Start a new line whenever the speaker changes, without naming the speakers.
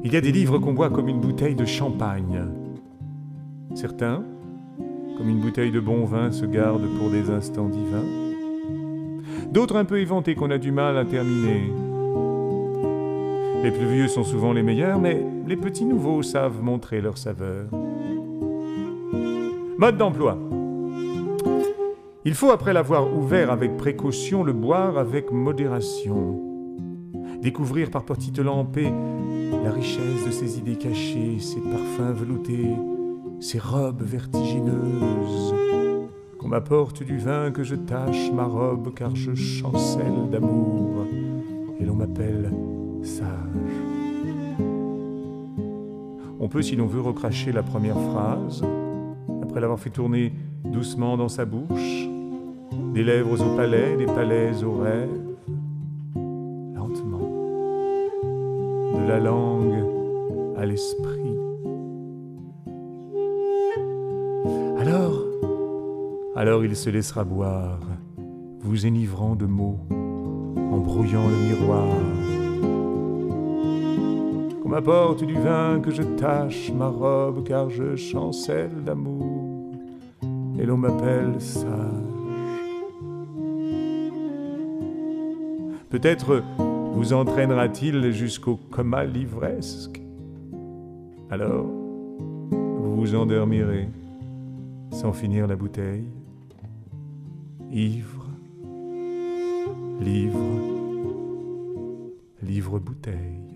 Il y a des livres qu'on boit comme une bouteille de champagne. Certains, comme une bouteille de bon vin, se gardent pour des instants divins. D'autres un peu éventés qu'on a du mal à terminer. Les plus vieux sont souvent les meilleurs, mais les petits nouveaux savent montrer leur saveur. Mode d'emploi. Il faut, après l'avoir ouvert avec précaution, le boire avec modération. Découvrir par petites lampées la richesse de ses idées cachées, ses parfums veloutés, ses robes vertigineuses. Qu'on m'apporte du vin, que je tâche ma robe, car je chancelle d'amour, et l'on m'appelle sage. On peut, si l'on veut, recracher la première phrase, après l'avoir fait tourner doucement dans sa bouche, des lèvres au palais, des palais aux rêves, lentement, de la langue à l'esprit. Alors il se laissera boire, vous enivrant de mots, en brouillant le miroir. Qu'on m'apporte du vin, que je tâche ma robe, car je chancelle d'amour, et l'on m'appelle sage. Peut-être vous entraînera-t-il jusqu'au coma livresque. Alors, vous vous endormirez, sans finir la bouteille, ivre, livre, livre-bouteille.